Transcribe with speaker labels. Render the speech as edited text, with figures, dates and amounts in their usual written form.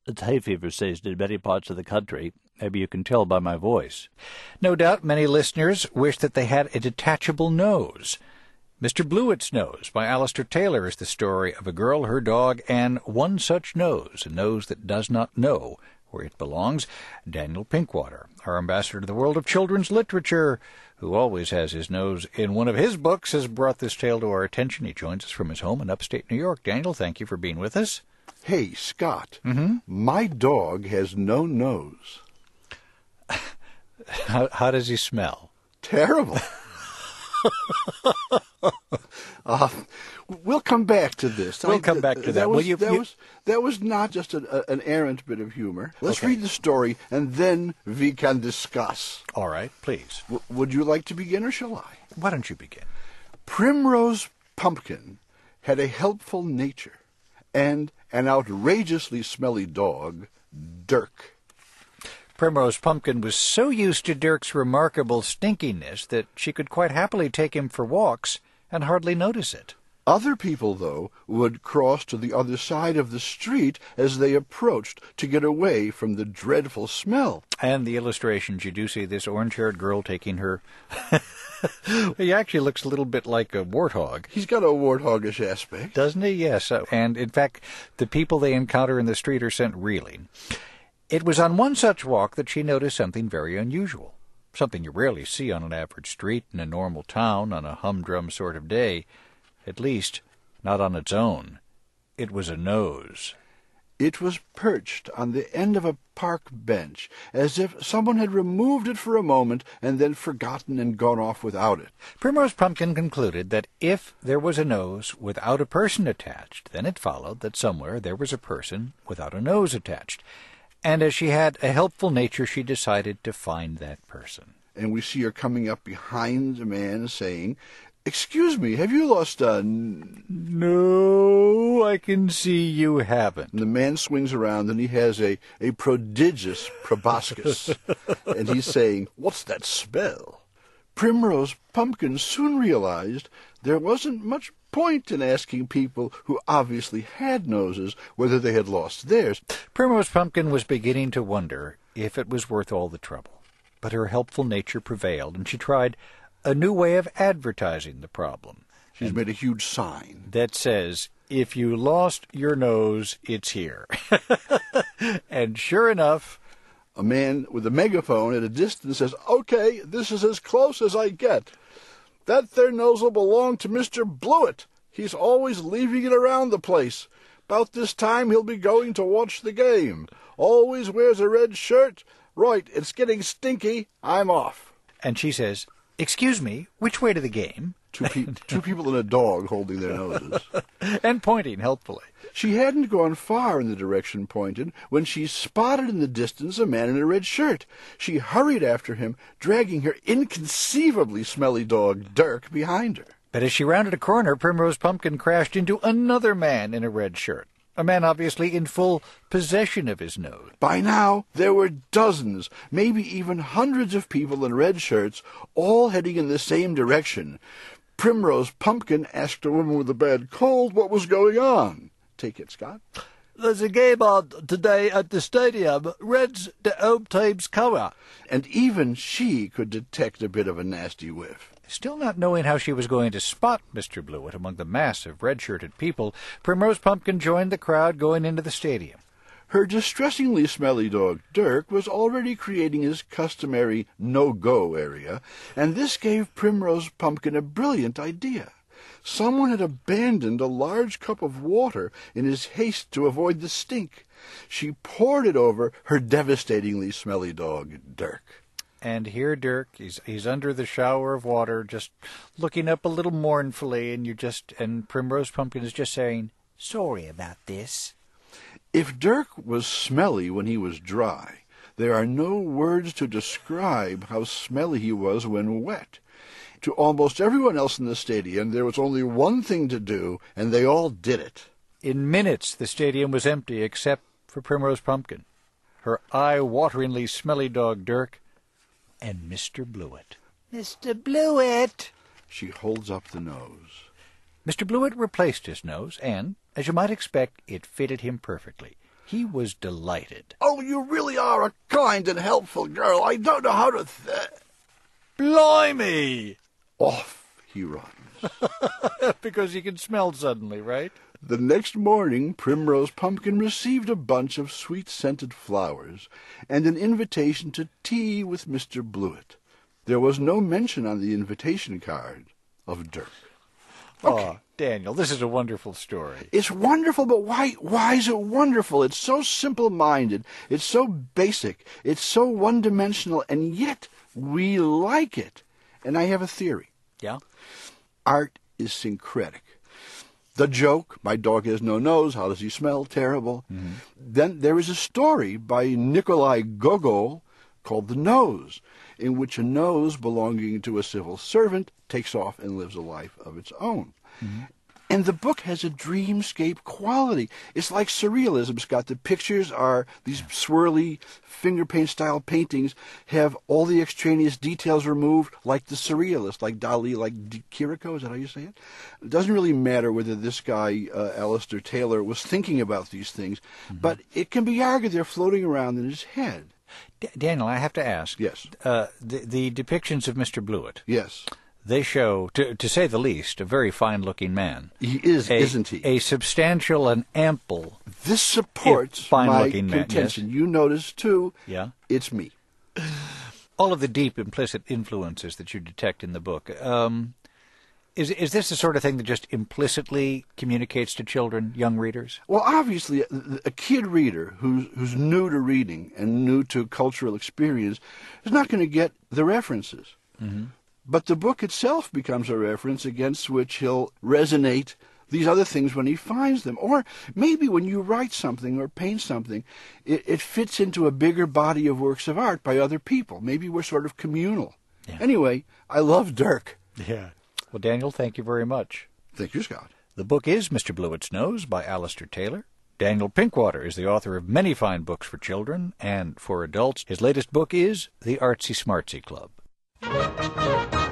Speaker 1: It's hay fever season in many parts of the country. Maybe you can tell by my voice. No doubt many listeners wish that they had a detachable nose. Mr. Blewett's Nose by Alistair Taylor is the story of a girl, her dog, and one such nose, a nose that does not know where it belongs. Daniel Pinkwater, our ambassador to the world of children's literature, who always has his nose in one of his books, has brought this tale to our attention. He joins us from his home in upstate New York. Daniel, thank you for being with us.
Speaker 2: Hey, Scott, my dog has no nose.
Speaker 1: How does he smell?
Speaker 2: Terrible. We'll come back to this.
Speaker 1: We'll come back to that.
Speaker 2: That was not just an errant bit of humor. Let's read the story, and then we can discuss.
Speaker 1: All right, please.
Speaker 2: Would you like to begin, or shall I?
Speaker 1: Why don't you begin?
Speaker 2: Primrose Pumpkin had a helpful nature and an outrageously smelly dog, Dirk.
Speaker 1: Primrose Pumpkin was so used to Dirk's remarkable stinkiness that she could quite happily take him for walks and hardly notice it.
Speaker 2: Other people, though, would cross to the other side of the street as they approached to get away from the dreadful smell.
Speaker 1: And the illustrations, you do see this orange-haired girl taking her... He actually looks a little bit like a warthog.
Speaker 2: He's got a warthogish aspect.
Speaker 1: Doesn't he? Yes. And, in fact, the people they encounter in the street are sent reeling. It was on one such walk that she noticed something very unusual, something you rarely see on an average street in a normal town on a humdrum sort of day, at least not on its own. It was a nose.
Speaker 2: It was perched on the end of a park bench, as if someone had removed it for a moment and then forgotten and gone off without it.
Speaker 1: Primrose Pumpkin concluded that if there was a nose without a person attached, then it followed that somewhere there was a person without a nose attached. And as she had a helpful nature, she decided to find that person.
Speaker 2: And we see her coming up behind the man saying, "Excuse me, have you lost a..."
Speaker 1: "No, I can see you haven't."
Speaker 2: And the man swings around and he has a prodigious proboscis. And he's saying, "What's that smell?" Primrose Pumpkin soon realized there wasn't much point in asking people who obviously had noses whether they had lost theirs.
Speaker 1: Primrose Pumpkin was beginning to wonder if it was worth all the trouble. But her helpful nature prevailed, and she tried a new way of advertising the problem.
Speaker 2: She's made a huge sign
Speaker 1: that says, "If you lost your nose, it's here." And sure enough,
Speaker 2: a man with a megaphone at a distance says, "Okay, this is as close as I get. That there nose will belong to Mr. Blewett. He's always leaving it around the place. About this time he'll be going to watch the game. Always wears a red shirt. Right, it's getting stinky. I'm off."
Speaker 1: And she says, "Excuse me, which way to the game?"
Speaker 2: Two people and a dog holding their noses.
Speaker 1: And pointing helpfully.
Speaker 2: She hadn't gone far in the direction pointed when she spotted in the distance a man in a red shirt. She hurried after him, dragging her inconceivably smelly dog, Dirk, behind her.
Speaker 1: But as she rounded a corner, Primrose Pumpkin crashed into another man in a red shirt. A man obviously in full possession of his nose.
Speaker 2: By now, there were dozens, maybe even hundreds of people in red shirts, all heading in the same direction. Primrose Pumpkin asked a woman with a bad cold what was going on. Take it, Scott.
Speaker 3: "There's a game on today at the stadium. Red's the home team's colour."
Speaker 2: And even she could detect a bit of a nasty whiff.
Speaker 1: Still not knowing how she was going to spot Mr. Blewett among the mass of red-shirted people, Primrose Pumpkin joined the crowd going into the stadium.
Speaker 2: Her distressingly smelly dog, Dirk, was already creating his customary no-go area, and this gave Primrose Pumpkin a brilliant idea. Someone had abandoned a large cup of water in his haste to avoid the stink. She poured it over her devastatingly smelly dog, Dirk.
Speaker 1: And here Dirk, he's under the shower of water, just looking up a little mournfully, and Primrose Pumpkin is just saying, "Sorry about this."
Speaker 2: If Dirk was smelly when he was dry, there are no words to describe how smelly he was when wet. To almost everyone else in the stadium, there was only one thing to do, and they all did it.
Speaker 1: In minutes, the stadium was empty, except for Primrose Pumpkin, her eye-wateringly smelly dog, Dirk, and Mr. Blewett.
Speaker 3: "Mr. Blewett!"
Speaker 2: She holds up the nose.
Speaker 1: Mr. Blewett replaced his nose, and, as you might expect, it fitted him perfectly. He was delighted.
Speaker 2: "Oh, you really are a kind and helpful girl. I don't know how to
Speaker 1: Blimey!
Speaker 2: Off he runs.
Speaker 1: Because he can smell suddenly, right?
Speaker 2: The next morning, Primrose Pumpkin received a bunch of sweet-scented flowers and an invitation to tea with Mr. Blewett. There was no mention on the invitation card of Dirk. Okay.
Speaker 1: Oh, Daniel, this is a wonderful story.
Speaker 2: It's wonderful, but why is it wonderful? It's so simple-minded. It's so basic. It's so one-dimensional, and yet we like it. And I have a theory.
Speaker 1: Yeah?
Speaker 2: Art is syncretic. The joke, my dog has no nose, how does he smell? Terrible. Mm-hmm. Then there is a story by Nikolai Gogol called The Nose, in which a nose belonging to a civil servant takes off and lives a life of its own. Mm-hmm. And the book has a dreamscape quality. It's like surrealism, Scott. The pictures are these swirly finger paint-style paintings, have all the extraneous details removed, like the surrealist, like Dali, like Chirico. Is that how you say it? It doesn't really matter whether this guy, Alistair Taylor, was thinking about these things, but it can be argued they're floating around in his head.
Speaker 1: Daniel, I have to ask.
Speaker 2: Yes.
Speaker 1: The depictions of Mr. Blewett.
Speaker 2: Yes.
Speaker 1: They show, to say the least, a very fine-looking man.
Speaker 2: He is, isn't he?
Speaker 1: A substantial and ample,
Speaker 2: this supports my contention. Yes. You notice, too,
Speaker 1: yeah?
Speaker 2: It's me.
Speaker 1: All of the deep implicit influences that you detect in the book. Is this the sort of thing that just implicitly communicates to children, young readers?
Speaker 2: Well, obviously, a kid reader who's new to reading and new to cultural experience is not going to get the references. Mm-hmm. But the book itself becomes a reference against which he'll resonate these other things when he finds them. Or maybe when you write something or paint something, it fits into a bigger body of works of art by other people. Maybe we're sort of communal. Yeah. Anyway, I love Dirk.
Speaker 1: Yeah. Well, Daniel, thank you very much.
Speaker 2: Thank you, Scott.
Speaker 1: The book is Mr. Blewett's Nose by Alistair Taylor. Daniel Pinkwater is the author of many fine books for children and for adults. His latest book is The Artsy Smartsy Club.